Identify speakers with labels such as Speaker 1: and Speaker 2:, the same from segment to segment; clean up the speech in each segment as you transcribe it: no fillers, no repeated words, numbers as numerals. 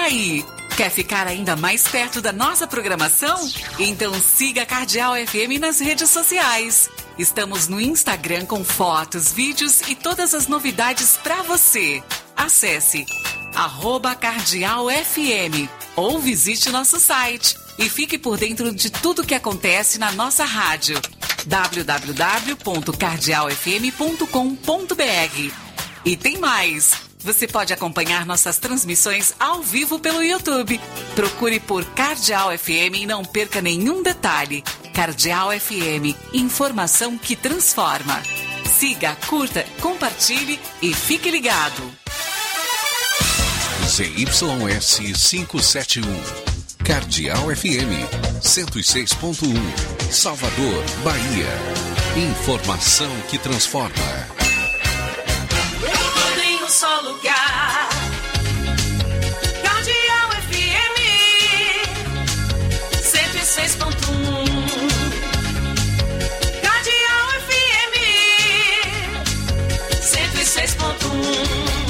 Speaker 1: aí? Quer ficar ainda mais perto da nossa programação? Então siga a Cardeal FM nas redes sociais. Estamos no Instagram com fotos, vídeos e todas as novidades para você. Acesse @CardealFM ou visite nosso site e fique por dentro de tudo que acontece na nossa rádio. www.cardealfm.com.br. E tem mais! Você pode acompanhar nossas transmissões ao vivo pelo YouTube. Procure por Cardeal FM e não perca nenhum detalhe. Cardeal FM, informação que transforma. Siga, curta, compartilhe e fique ligado.
Speaker 2: ZYS 571, Cardeal FM 106.1, Salvador, Bahia. Informação que transforma.
Speaker 3: Só lugar. Cardeal FM 106.1. Cardeal FM 106.1.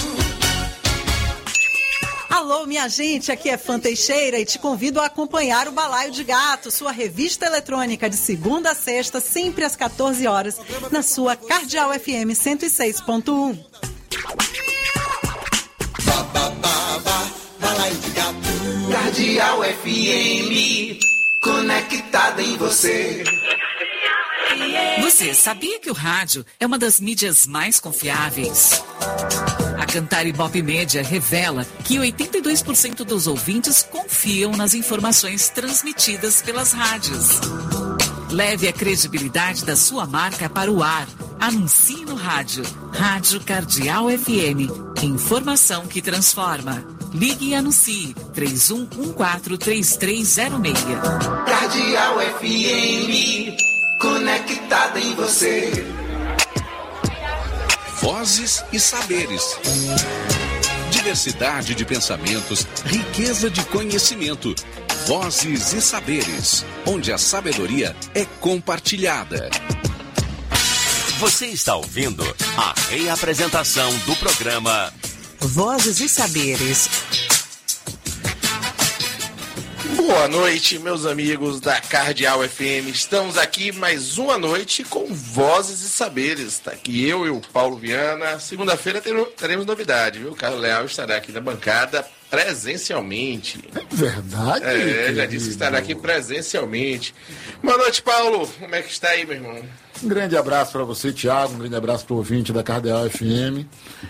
Speaker 4: Alô, minha gente, aqui é Fã Teixeira e te convido a acompanhar o Balaio de Gato, sua revista eletrônica de segunda a sexta, sempre às 14 horas, na sua Cardeal FM 106.1.
Speaker 5: Balaio de Gato. Cardeal FM, conectada em você.
Speaker 1: Você sabia que o rádio é uma das mídias mais confiáveis? A Cantar Ibope Média revela que 82% dos ouvintes confiam nas informações transmitidas pelas rádios. Leve a credibilidade da sua marca para o ar. Anuncie no rádio. Rádio Cardeal FM. Informação que transforma. Ligue e anuncie. 31143306.
Speaker 5: Cardeal FM, conectada em você.
Speaker 2: Vozes e saberes. Diversidade de pensamentos, riqueza de conhecimento. Vozes e saberes, onde a sabedoria é compartilhada.
Speaker 6: Você está ouvindo a reapresentação do programa
Speaker 7: Vozes e Saberes.
Speaker 8: Boa noite, meus amigos da Cardeal FM. Estamos aqui mais uma noite com Vozes e Saberes. Está aqui eu e o Paulo Viana. Segunda-feira teremos novidade, viu? O Carlos Leal estará aqui na bancada presencialmente.
Speaker 9: É verdade?
Speaker 8: Já disse que estará aqui presencialmente. Boa noite, Paulo. Como é que está aí, meu irmão?
Speaker 9: Um grande abraço para você, Thiago. Um grande abraço para o ouvinte da Cardeal FM.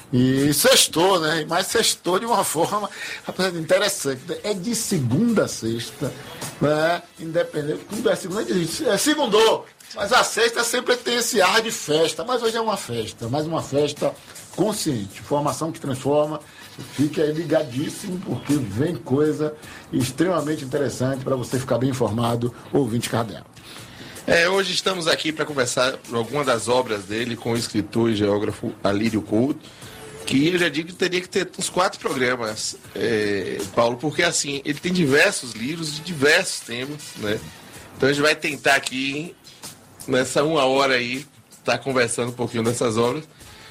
Speaker 9: E sextou, né? Mas sextou de uma forma interessante. É de segunda a sexta, né? Independente. Tudo é segunda. É segundou. Mas a sexta sempre tem esse ar de festa. Mas hoje é uma festa. Mais uma festa consciente. Formação que transforma. Fique aí ligadíssimo, porque vem coisa extremamente interessante para você ficar bem informado, ouvinte Cardeal.
Speaker 8: Hoje estamos aqui para conversar alguma das obras dele com o escritor e geógrafo Alírio Couto, que eu já digo que teria que ter uns 4 programas, Paulo, porque assim, ele tem diversos livros de diversos temas, né? Então a gente vai tentar aqui, nessa 1 hora aí, estar conversando um pouquinho dessas obras.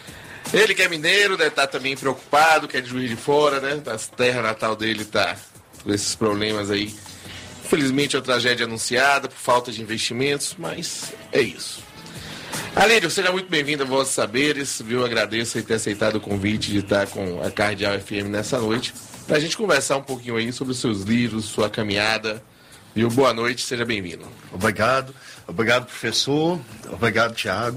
Speaker 8: Ele que é mineiro, deve estar também preocupado, que é de Juiz de Fora, né? A terra natal dele está com esses problemas aí. Infelizmente é uma tragédia anunciada por falta de investimentos, mas é isso. Alírio, seja muito bem-vindo a Vozes e Saberes, viu? Agradeço por ter aceitado o convite de estar com a Cardeal FM nessa noite, para a gente conversar um pouquinho aí sobre os seus livros, sua caminhada. Viu? Boa noite, seja bem-vindo.
Speaker 10: Obrigado, professor, obrigado, Thiago.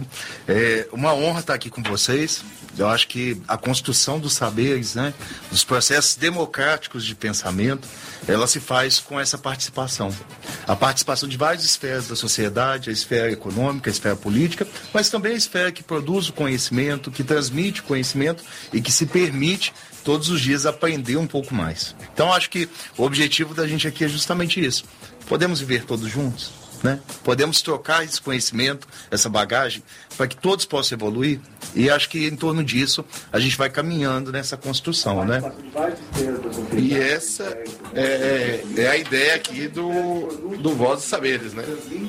Speaker 10: É uma honra estar aqui com vocês. Eu acho que a construção dos saberes, né, dos processos democráticos de pensamento, ela se faz com essa participação. A participação de várias esferas da sociedade, a esfera econômica, a esfera política, mas também a esfera que produz o conhecimento, que transmite o conhecimento e que se permite todos os dias aprender um pouco mais. Então, acho que o objetivo da gente aqui é justamente isso. Podemos viver todos juntos, né? Podemos trocar esse conhecimento, essa bagagem, para que todos possam evoluir. E acho que em torno disso a gente vai caminhando nessa construção, né?
Speaker 8: E essa é a ideia aqui do Vozes e Saberes, né?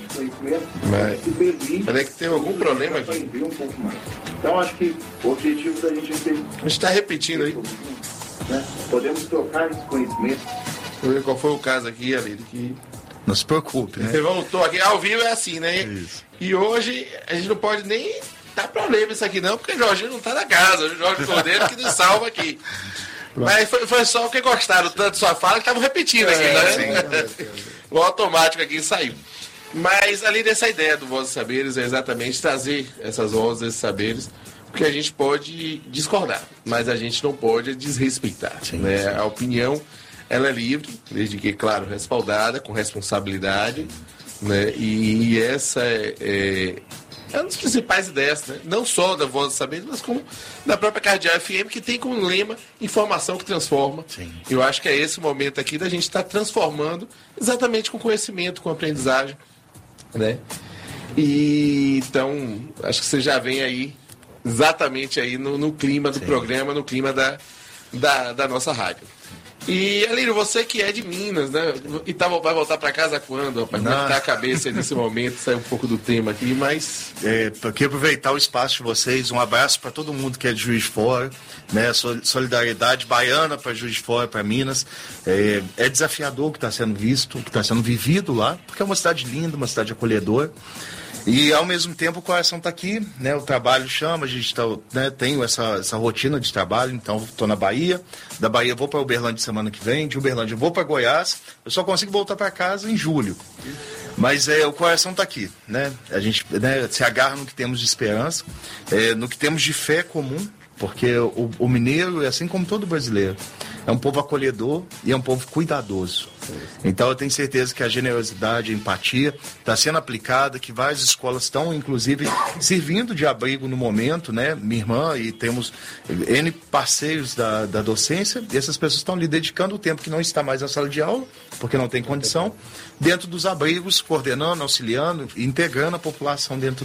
Speaker 8: Mas é que tem algum problema aqui.
Speaker 10: Então acho que o objetivo da gente é...
Speaker 8: A gente está repetindo aí.
Speaker 10: né? Podemos trocar esse conhecimento.
Speaker 8: Vou ver qual foi o caso aqui, Alírio, que...
Speaker 10: Não se preocupe, né?
Speaker 8: Você voltou aqui, ao vivo é assim, né?
Speaker 10: Isso.
Speaker 8: E hoje a gente não pode nem dar problema isso aqui não, porque o Jorginho não tá na casa, o Jorge Cordeiro que nos salva aqui. Mas foi só porque gostaram tanto da sua fala que estavam repetindo aqui, né? O automático aqui saiu. Mas ali dessa ideia do Vozes e Saberes é exatamente trazer essas vozes, esses saberes, porque a gente pode discordar, mas a gente não pode desrespeitar. Né? A opinião, ela é livre, desde que, claro, respaldada, com responsabilidade, né? E essa é uma das principais ideias, né? Não só da Voz dos Saberes, mas como da própria Cardeal FM, que tem como lema informação que transforma. Sim. Eu acho que é esse momento aqui da gente estar transformando exatamente com conhecimento, com aprendizagem, né? E então, acho que você já vem aí exatamente aí no clima do programa, no clima da nossa rádio. E, Alírio, você que é de Minas, né? E vai voltar para casa quando? Rapaz? Como é que tá a cabeça nesse momento? Sai um pouco do tema aqui, mas...
Speaker 10: Eu queria aproveitar o espaço de vocês. Um abraço para todo mundo que é de Juiz de Fora, né? Solidariedade baiana para Juiz de Fora, para Minas. É desafiador o que está sendo visto, o que está sendo vivido lá, porque é uma cidade linda, uma cidade acolhedora. E, ao mesmo tempo, o coração está aqui, né? O trabalho chama, a gente tenho essa rotina de trabalho, então estou na Bahia. Da Bahia vou para Uberlândia semana que vem, de Uberlândia vou para Goiás. Eu só consigo voltar para casa em julho. Mas o coração está aqui, né? A gente se agarra no que temos de esperança, no que temos de fé comum, porque o mineiro, assim como todo brasileiro, é um povo acolhedor e é um povo cuidadoso. Então eu tenho certeza que a generosidade, a empatia está sendo aplicada, que várias escolas estão, inclusive, servindo de abrigo no momento, né? Minha irmã, e temos N parceiros da docência, e essas pessoas estão lhe dedicando o tempo que não está mais na sala de aula, porque não tem condição, dentro dos abrigos, coordenando, auxiliando, integrando a população dentro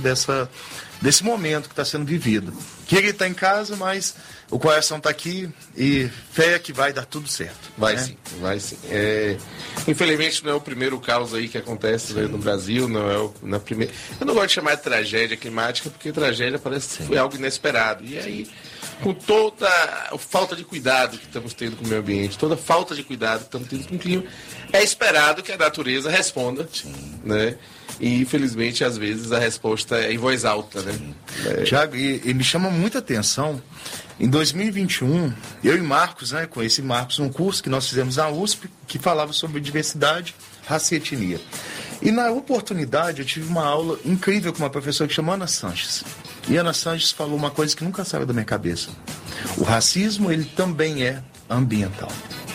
Speaker 10: desse momento que está sendo vivido. Queria estar em casa, mas o coração está aqui e fé que vai dar tudo certo.
Speaker 8: Vai sim, vai sim. Infelizmente não é o primeiro caos aí que acontece no Brasil, não é primeira. Eu não gosto de chamar de tragédia climática, porque tragédia parece que foi algo inesperado. E aí, com toda a falta de cuidado que estamos tendo com o meio ambiente, toda a falta de cuidado que estamos tendo com o clima, é esperado que a natureza responda, né? E, infelizmente, às vezes a resposta é em voz alta, né?
Speaker 10: Tiago, e me chama muita atenção, em 2021, eu e Marcos, né, conheci Marcos num curso que nós fizemos na USP, que falava sobre diversidade, raça e etnia. E na oportunidade eu tive uma aula incrível com uma professora que chama Ana Sanches. E Ana Sanches falou uma coisa que nunca saiu da minha cabeça. O racismo, ele também é ambiental.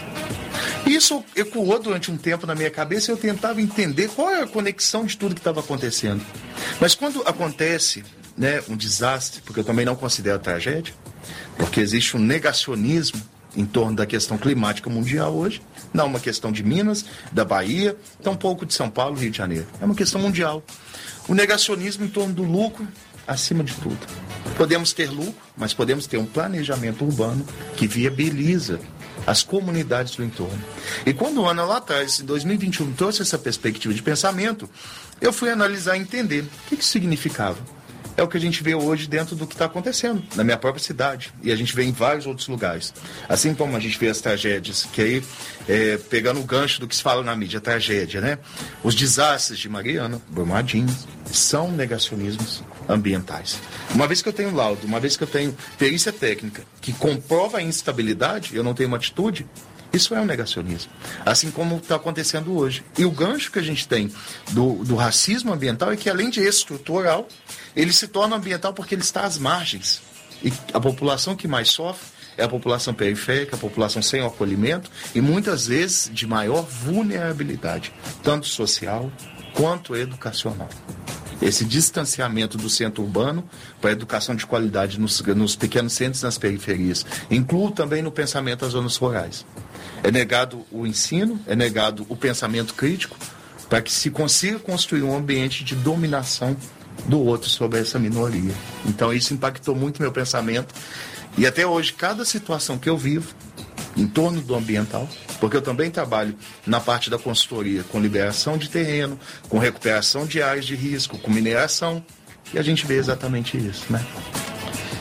Speaker 10: Isso ecoou durante um tempo na minha cabeça e eu tentava entender qual é a conexão de tudo que estava acontecendo. Mas quando acontece, né, um desastre, porque eu também não considero tragédia, porque existe um negacionismo em torno da questão climática mundial hoje, não é uma questão de Minas, da Bahia, tampouco de São Paulo, Rio de Janeiro. É uma questão mundial. O negacionismo em torno do lucro, acima de tudo. Podemos ter lucro, mas podemos ter um planejamento urbano que viabiliza as comunidades do entorno. E quando a Ana lá atrás, em 2021, trouxe essa perspectiva de pensamento, eu fui analisar e entender o que isso significava. É o que a gente vê hoje dentro do que está acontecendo na minha própria cidade. E a gente vê em vários outros lugares. Assim como a gente vê as tragédias, que aí, pegando o gancho do que se fala na mídia, tragédia, né? Os desastres de Mariana, Brumadinho, são negacionismos ambientais. Uma vez que eu tenho laudo, uma vez que eu tenho perícia técnica que comprova a instabilidade, eu não tenho uma atitude, isso é um negacionismo. Assim como está acontecendo hoje. E o gancho que a gente tem do racismo ambiental é que, além de estrutural, ele se torna ambiental porque ele está às margens. E a população que mais sofre é a população periférica, a população sem o acolhimento e muitas vezes de maior vulnerabilidade, tanto social quanto educacional. Esse distanciamento do centro urbano para a educação de qualidade nos pequenos centros e nas periferias. Incluo também no pensamento as zonas rurais. É negado o ensino, é negado o pensamento crítico para que se consiga construir um ambiente de dominação do outro sobre essa minoria. Então isso impactou muito meu pensamento. E até hoje, cada situação que eu vivo em torno do ambiental, porque eu também trabalho na parte da consultoria com liberação de terreno, com recuperação de áreas de risco, com mineração, e a gente vê exatamente isso, né?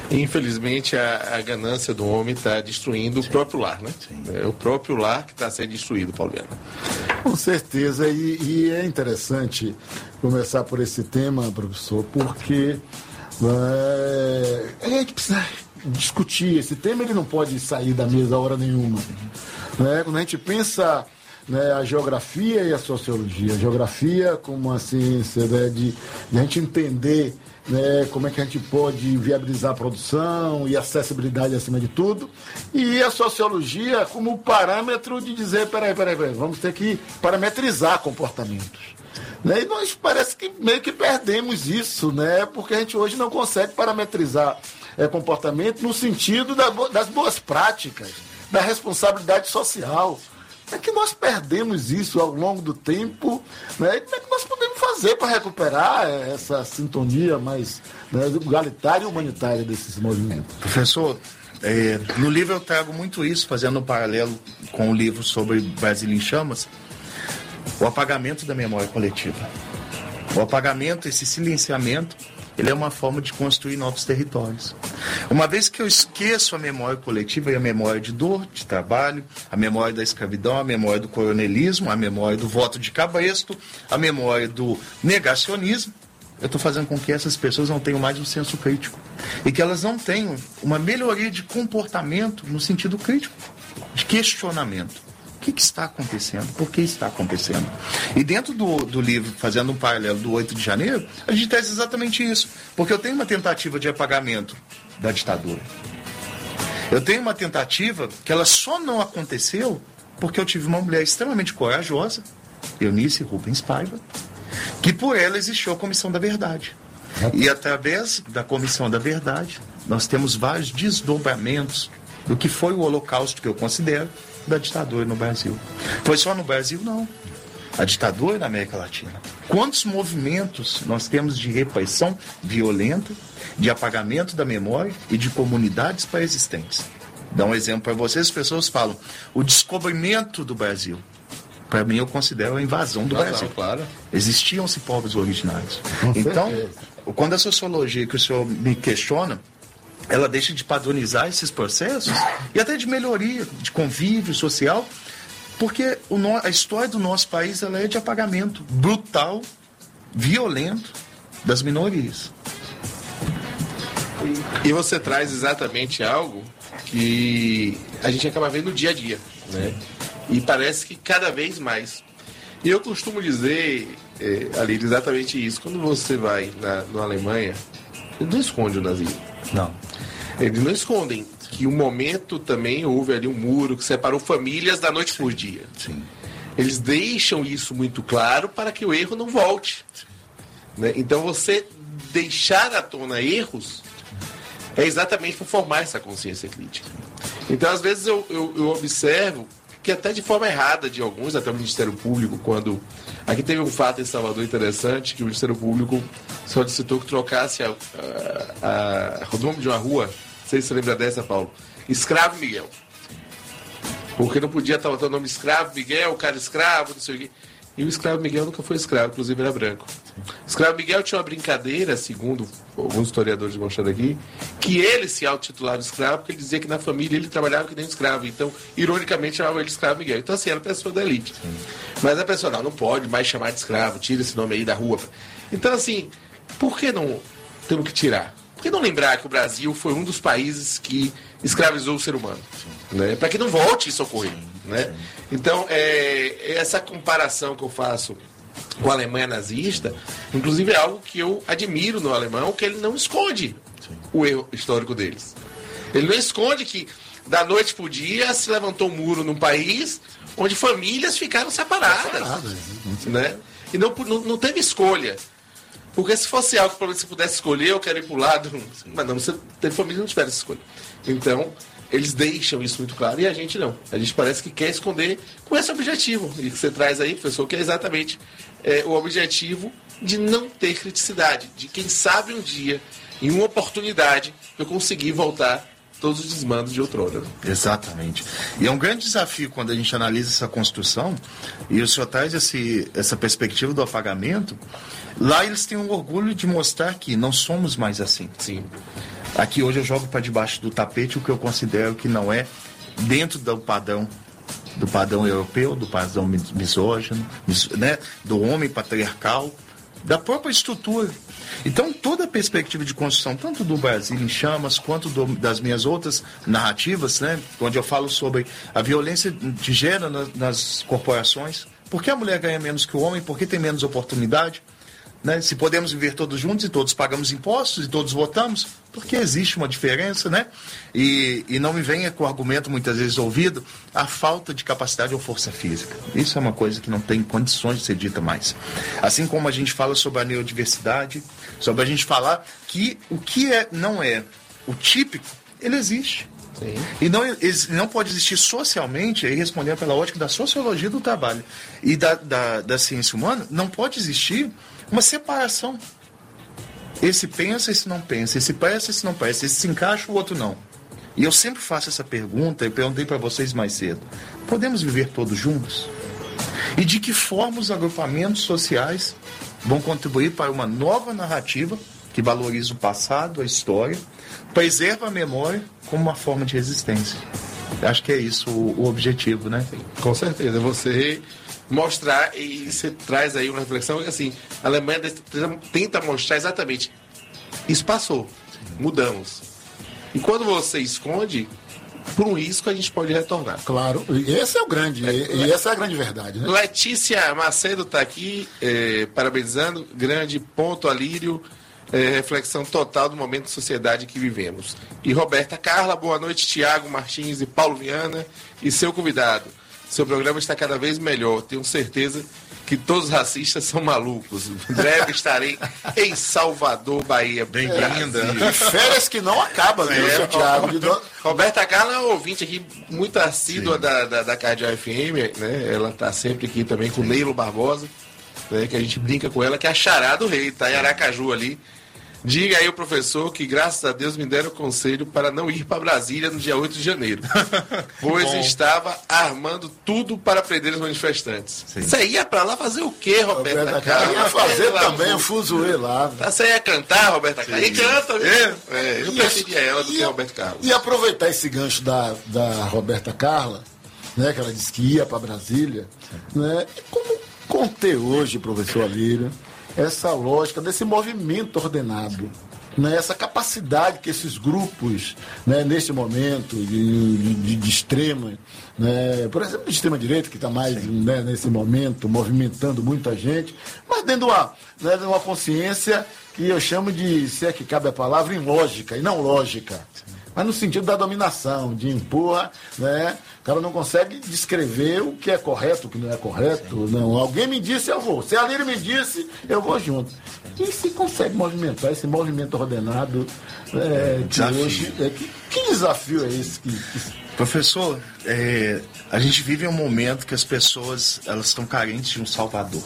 Speaker 8: Infelizmente, a ganância do homem está destruindo o próprio lar, né? É o próprio lar que está sendo destruído, Pauliano.
Speaker 9: Com certeza, e é interessante começar por esse tema, professor, porque a gente precisa discutir esse tema, ele não pode sair da mesa a hora nenhuma. Né? Quando a gente pensa, né, a geografia e a sociologia, a geografia como uma ciência, né, de a gente entender, né, como é que a gente pode viabilizar a produção e acessibilidade acima de tudo, e a sociologia como parâmetro de dizer, peraí, vamos ter que parametrizar comportamentos. Né? E nós parece que meio que perdemos isso, né? Porque a gente hoje não consegue parametrizar comportamento no sentido das boas práticas, da responsabilidade social. É que nós perdemos isso ao longo do tempo, né? E como é que nós podemos fazer para recuperar essa sintonia mais, né, igualitária e humanitária desses movimentos?
Speaker 10: Professor, no livro eu trago muito isso, fazendo um paralelo com o livro sobre Brasil em Chamas, o apagamento da memória coletiva. O apagamento, esse silenciamento, ele é uma forma de construir novos territórios. Uma vez que eu esqueço a memória coletiva e a memória de dor, de trabalho, a memória da escravidão, a memória do coronelismo, a memória do voto de cabresto, a memória do negacionismo, eu estou fazendo com que essas pessoas não tenham mais um senso crítico. E que elas não tenham uma melhoria de comportamento no sentido crítico, de questionamento. O que está acontecendo? Por que está acontecendo? E dentro do livro, fazendo um paralelo do 8 de janeiro, a gente traz exatamente isso. Porque eu tenho uma tentativa de apagamento da ditadura. Eu tenho uma tentativa que ela só não aconteceu porque eu tive uma mulher extremamente corajosa, Eunice Rubens Paiva, que por ela existiu a Comissão da Verdade. E através da Comissão da Verdade, nós temos vários desdobramentos do que foi o Holocausto, que eu considero, da ditadura no Brasil. Foi só no Brasil? Não. A ditadura na América Latina. Quantos movimentos nós temos de repressão violenta, de apagamento da memória e de comunidades pré-existentes? Dá um exemplo para vocês, as pessoas falam, o descobrimento do Brasil. Para mim, eu considero a invasão do Brasil.
Speaker 8: Claro.
Speaker 10: Existiam-se povos originários. Então, quando a sociologia que o senhor me questiona, ela deixa de padronizar esses processos e até de melhoria, de convívio social, porque a história do nosso país ela é de apagamento brutal, violento das minorias.
Speaker 8: E você traz exatamente algo que a gente acaba vendo no dia a dia, né? E parece que cada vez mais. E eu costumo dizer, ali, exatamente isso. Quando você vai na Alemanha, ele não esconde o nazismo.
Speaker 10: Não.
Speaker 8: Eles não escondem que um momento também houve ali um muro que separou famílias da noite por dia.
Speaker 10: Sim.
Speaker 8: Eles deixam isso muito claro para que o erro não volte. Né? Então você deixar à tona erros é exatamente para formar essa consciência crítica. Então às vezes eu observo que até de forma errada de alguns, até o Ministério Público, quando... Aqui teve um fato em Salvador interessante, que o Ministério Público solicitou que trocasse o nome de uma rua, não sei se você lembra dessa, Paulo, Escravo Miguel. Porque não podia estar botando o nome Escravo Miguel, o cara escravo, não sei o quê. E o Escravo Miguel nunca foi escravo, inclusive era branco. O Escravo Miguel tinha uma brincadeira, segundo alguns historiadores mostrando aqui, que ele se autotitulava escravo porque ele dizia que na família ele trabalhava que nem escravo. Então, ironicamente, chamava ele de Escravo Miguel. Então, assim, era pessoa da elite. Sim. Mas a pessoa, não pode mais chamar de escravo, tira esse nome aí da rua. Então, assim, por que não temos que tirar? Por que não lembrar que o Brasil foi um dos países que escravizou o ser humano? Né? Para que não volte isso a ocorrer. Né? Então, essa comparação que eu faço com a Alemanha nazista, inclusive é algo que eu admiro no alemão, que ele não esconde o erro histórico deles. Ele não esconde que da noite para o dia se levantou um muro num país onde famílias ficaram separadas. Né? E não teve escolha. Porque se fosse algo que você pudesse escolher, eu quero ir para o lado. Mas não, você teve família, não tiver essa escolha. Então, eles deixam isso muito claro e a gente não. A gente parece que quer esconder com esse objetivo. E que você traz aí, professor, que é exatamente o objetivo de não ter criticidade. De quem sabe um dia, em uma oportunidade, eu conseguir voltar todos os desmandos de outrora.
Speaker 10: Exatamente. E é um grande desafio quando a gente analisa essa construção, e o senhor traz essa perspectiva do apagamento. Lá eles têm um orgulho de mostrar que não somos mais assim.
Speaker 8: Sim.
Speaker 10: Aqui hoje eu jogo para debaixo do tapete o que eu considero que não é dentro do padrão europeu, do padrão misógino, né, do homem patriarcal, da própria estrutura. Então, toda a perspectiva de construção, tanto do Brasil em Chamas, quanto das minhas outras narrativas, né, onde eu falo sobre a violência de gênero nas corporações, por que a mulher ganha menos que o homem, por que tem menos oportunidade, né? Se podemos viver todos juntos e todos pagamos impostos e todos votamos, porque existe uma diferença, né? E não me venha com o argumento muitas vezes ouvido, a falta de capacidade ou força física. Isso é uma coisa que não tem condições de ser dita mais. Assim como a gente fala sobre a neurodiversidade, sobre a gente falar que o que não é o típico, ele existe. Sim. E não pode existir socialmente, aí respondendo pela ótica da sociologia do trabalho e da ciência humana, não pode existir uma separação. Esse pensa, esse não pensa, esse presta, esse não presta, esse se encaixa, o outro não. E eu sempre faço essa pergunta, eu perguntei para vocês mais cedo: podemos viver todos juntos? E de que forma os agrupamentos sociais vão contribuir para uma nova narrativa que valoriza o passado, a história, preserva a memória como uma forma de resistência? Acho que é isso o objetivo, né?
Speaker 8: Sim, com certeza. Você mostrar, e você traz aí uma reflexão, assim, a Alemanha tenta mostrar exatamente, isso passou, mudamos. E quando você esconde, por um risco a gente pode retornar.
Speaker 9: Claro, e esse é o grande, e essa é a grande verdade, né?
Speaker 8: Letícia Macedo está aqui, parabenizando, grande ponto, Alírio, reflexão total do momento de sociedade que vivemos. E Roberta Carla, boa noite, Tiago Martins e Paulo Viana e seu convidado. Seu programa está cada vez melhor. Tenho certeza que todos os racistas são malucos. Em breve estarei em Salvador, Bahia.
Speaker 10: Bem-vinda.
Speaker 9: Férias que não acabam, né, seu Thiago?
Speaker 8: Roberta Carla é uma ouvinte aqui muito assídua da Cardeal FM, né? Ela está sempre aqui também com o Neilo Barbosa, né? Que a gente brinca com ela, que é a chará do rei, tá em Aracaju ali. Diga aí ao professor que, graças a Deus, me deram conselho para não ir para Brasília no dia 8 de janeiro. Pois estava armando tudo para prender os manifestantes. Sim. Você ia para lá fazer o quê, Roberta Carla?
Speaker 9: Ia fazer também o fuzuê lá.
Speaker 8: Você ia cantar, Roberta Carla? E canta mesmo. Eu preferia ela do que a Roberta Carla.
Speaker 9: E aproveitar esse gancho da Roberta Carla, né, que ela disse que ia para Brasília, né, como conter hoje, professor Alírio, essa lógica desse movimento ordenado, né? Essa capacidade que esses grupos, né, neste momento de extrema, né, por exemplo, de extrema-direita, que está mais, né, nesse momento movimentando muita gente, mas dentro de uma consciência que eu chamo de, se é que cabe a palavra, ilógica e não lógica. Mas no sentido da dominação, de impor, né? O cara não consegue descrever o que é correto, o que não é correto. Não. Alguém me disse, eu vou. Se a Lírio me disse, eu vou junto. E se consegue movimentar esse movimento ordenado que hoje... Que desafio é esse?
Speaker 10: Professor, a gente vive um momento que as pessoas elas estão carentes de um salvador.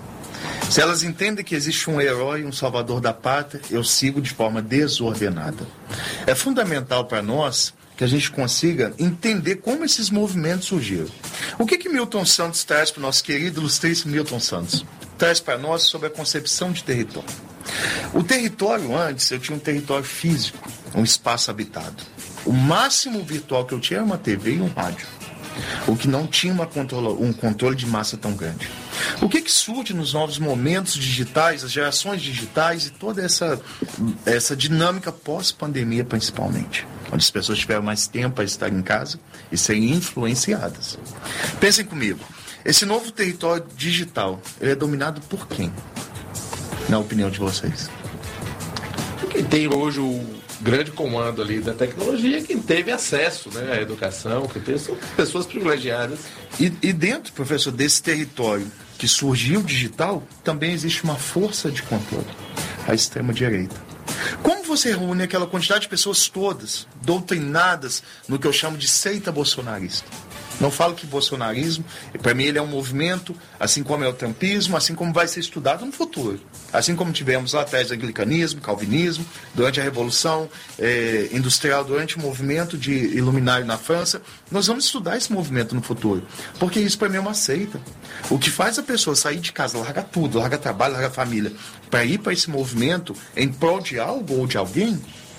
Speaker 10: Se elas entendem que existe um herói, um salvador da pátria, eu sigo de forma desordenada. É fundamental para nós que a gente consiga entender como esses movimentos surgiram. O que Milton Santos traz para o nosso querido ilustríssimo Milton Santos? Traz para nós sobre a concepção de território. O território antes, eu tinha um território físico, um espaço habitado. O máximo virtual que eu tinha era uma TV e um rádio. O que não tinha um controle de massa tão grande. O que surge nos novos momentos digitais, as gerações digitais e toda essa dinâmica pós-pandemia, principalmente, onde as pessoas tiveram mais tempo para estar em casa e serem influenciadas. Pensem comigo, esse novo território digital, ele é dominado por quem? Na opinião de vocês?
Speaker 8: Quem tem hoje o grande comando ali da tecnologia, quem teve acesso, né, à educação, que tem, são pessoas privilegiadas.
Speaker 10: E dentro, professor, desse território que surgiu digital, também existe uma força de controle, a extrema-direita. Como você reúne aquela quantidade de pessoas todas, doutrinadas no que eu chamo de seita bolsonarista? Não falo que bolsonarismo, para mim ele é um movimento, assim como é o trumpismo, assim como vai ser estudado no futuro. Assim como tivemos lá atrás anglicanismo, calvinismo, durante a Revolução Industrial, durante o movimento de iluminário na França, nós vamos estudar esse movimento no futuro. Porque isso para mim é uma seita. O que faz a pessoa sair de casa, largar tudo, largar trabalho, largar família, para ir para esse movimento em prol de algo ou de alguém,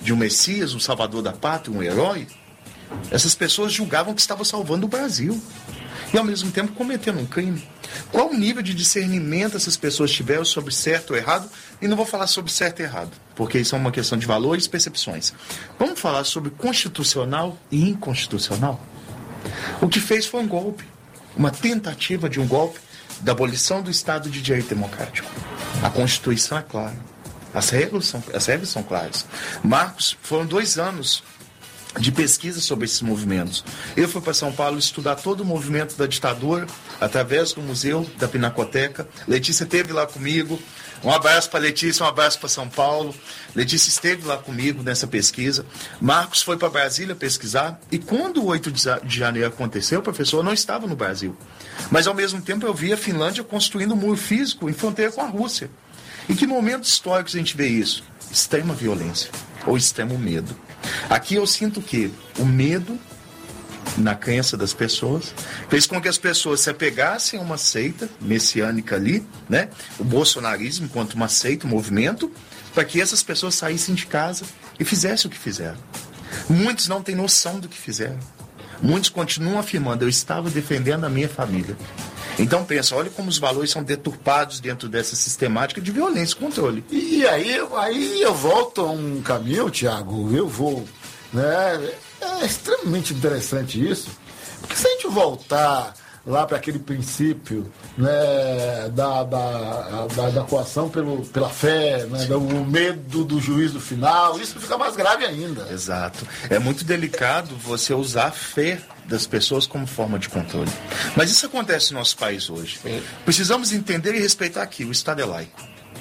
Speaker 10: de um Messias, um salvador da pátria, um herói, essas pessoas julgavam que estava salvando o Brasil. E ao mesmo tempo cometendo um crime. Qual o nível de discernimento essas pessoas tiveram sobre certo ou errado? E não vou falar sobre certo e errado, porque isso é uma questão de valores e percepções. Vamos falar sobre constitucional e inconstitucional? O que fez foi um golpe, uma tentativa de um golpe da abolição do Estado de Direito Democrático. A Constituição é clara, as regras são claras. Marcos, foram 2 anos de pesquisa sobre esses movimentos. Eu fui para São Paulo estudar todo o movimento da ditadura através do Museu da Pinacoteca. Letícia esteve lá comigo. Um abraço para Letícia, um abraço para São Paulo. Letícia esteve lá comigo nessa pesquisa. Marcos foi para Brasília pesquisar. E quando o 8 de janeiro aconteceu, professor, eu não estava no Brasil. Mas ao mesmo tempo eu vi a Finlândia construindo um muro físico em fronteira com a Rússia. Em que momentos históricos a gente vê isso? Extrema violência ou extremo medo. Aqui eu sinto que o medo na crença das pessoas fez com que as pessoas se apegassem a uma seita messiânica ali, né? O bolsonarismo enquanto uma seita, um movimento, para que essas pessoas saíssem de casa e fizessem o que fizeram. Muitos não têm noção do que fizeram. Muitos continuam afirmando, eu estava defendendo a minha família. Então pensa, olha como os valores são deturpados dentro dessa sistemática de violência e controle.
Speaker 9: E aí eu volto a um caminho, Tiago, eu vou, né? É extremamente interessante isso, porque se a gente voltar lá para aquele princípio, né, da coação pela fé, né, do medo do juízo final, isso fica mais grave ainda.
Speaker 10: Exato. É muito delicado você usar a fé das pessoas como forma de controle. Mas isso acontece no nosso país hoje. Precisamos entender e respeitar aqui, o Estado é laico.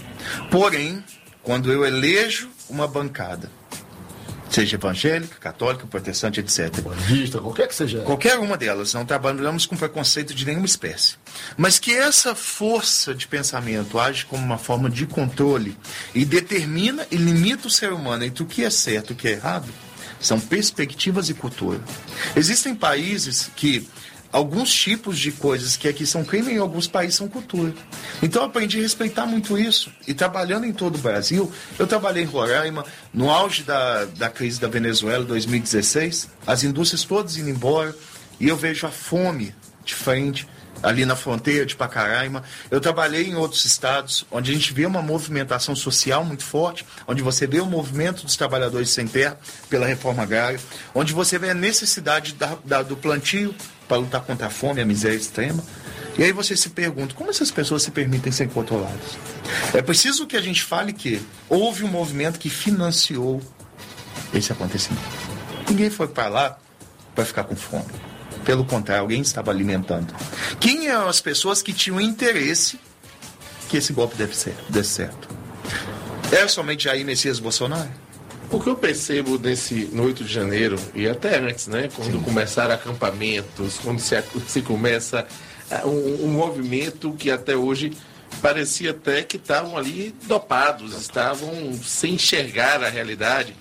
Speaker 10: Porém, quando eu elejo uma bancada, seja evangélica, católica, protestante, etc.
Speaker 9: Budista, qualquer que seja.
Speaker 10: Qualquer uma delas, não trabalhamos com preconceito de nenhuma espécie. Mas que essa força de pensamento age como uma forma de controle e determina e limita o ser humano entre o que é certo e o que é errado, são perspectivas e cultura. Existem países que alguns tipos de coisas que aqui são crime, em alguns países são cultura. Então eu aprendi a respeitar muito isso. E trabalhando em todo o Brasil, eu trabalhei em Roraima, no auge da crise da Venezuela, 2016, as indústrias todas indo embora, e eu vejo a fome de frente, ali na fronteira de Pacaraima. Eu trabalhei em outros estados, onde a gente vê uma movimentação social muito forte, onde você vê o movimento dos trabalhadores sem terra pela reforma agrária, onde você vê a necessidade do plantio para lutar contra a fome e a miséria extrema. E aí você se pergunta, como essas pessoas se permitem ser controladas? É preciso que a gente fale que houve um movimento que financiou esse acontecimento. Ninguém foi para lá para ficar com fome. Pelo contrário, alguém estava alimentando. Quem eram as pessoas que tinham interesse que esse golpe desse certo? Era somente Jair Messias Bolsonaro?
Speaker 8: O que eu percebo no 8 de janeiro, e até antes, né, quando começaram acampamentos, quando se começa um movimento que até hoje parecia até que estavam ali dopados, estavam sem enxergar a realidade.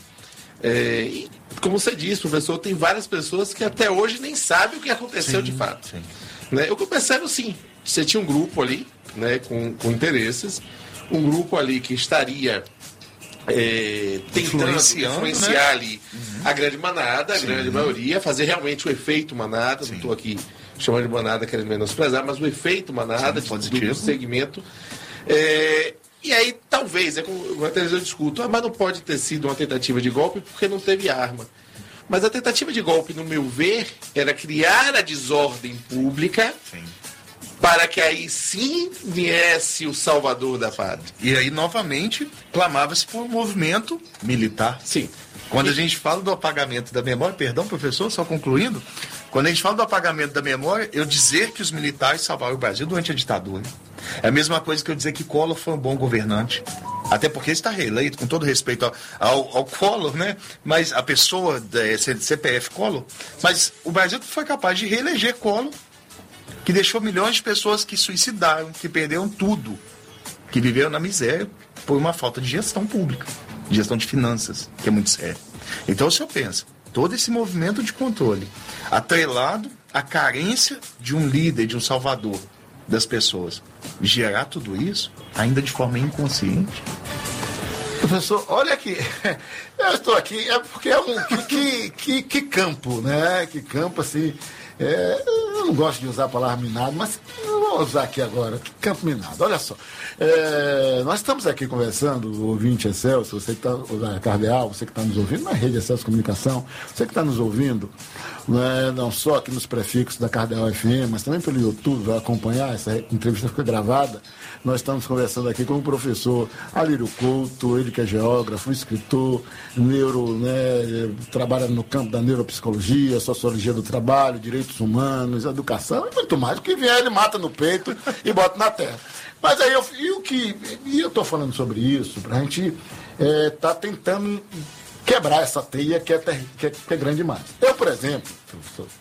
Speaker 8: E, como você disse, professor, tem várias pessoas que até hoje nem sabem o que aconteceu de fato.
Speaker 10: Sim.
Speaker 8: Né? Eu percebo, sim, você tinha um grupo ali, né, com interesses, um grupo ali que estaria tentando influenciar, né, ali a grande manada, a grande maioria, fazer realmente o efeito manada. Não estou aqui chamando de manada querendo menosprezar, mas o efeito manada do segmento. E aí, talvez, como até eu discuto, mas não pode ter sido uma tentativa de golpe porque não teve arma. Mas a tentativa de golpe, no meu ver, era criar a desordem pública. Sim. Para que aí sim viesse o salvador da pátria.
Speaker 10: E aí, novamente, clamava-se por um movimento militar.
Speaker 8: Sim.
Speaker 10: Quando a gente fala do apagamento da memória, perdão, professor, só concluindo, quando a gente fala do apagamento da memória, eu dizer que os militares salvaram o Brasil durante a ditadura. É a mesma coisa que eu dizer que Collor foi um bom governante. Até porque está reeleito, com todo respeito ao Collor, né? Mas a pessoa da CPF Collor. Mas o Brasil foi capaz de reeleger Collor, que deixou milhões de pessoas que suicidaram, que perderam tudo, que viveram na miséria por uma falta de gestão pública, de gestão de finanças, que é muito sério. Então, o senhor pensa, todo esse movimento de controle, atrelado à carência de um líder, de um salvador das pessoas, gerar tudo isso, ainda de forma inconsciente.
Speaker 9: Professor, olha aqui, eu estou aqui, é porque é que campo, né? Que campo, assim, eu não gosto de usar a palavra minado, mas eu vou usar aqui agora, que campo minado, olha só. Nós estamos aqui conversando, o ouvinte Excelso, você que está, Cardeal, você que está nos ouvindo na rede Excelso Comunicação, você que está nos ouvindo, né, não só aqui nos prefixos da Cardeal FM, mas também pelo YouTube, vai acompanhar, essa entrevista fica gravada. Nós estamos conversando aqui com o professor Alírio Couto, ele que é geógrafo, escritor, trabalha no campo da neuropsicologia, sociologia do trabalho, direitos humanos, educação e muito mais. O que vier ele mata no peito e bota na terra. Mas aí eu estou falando sobre isso para a gente tá tentando quebrar essa teia que é grande demais. Eu, por exemplo, professor,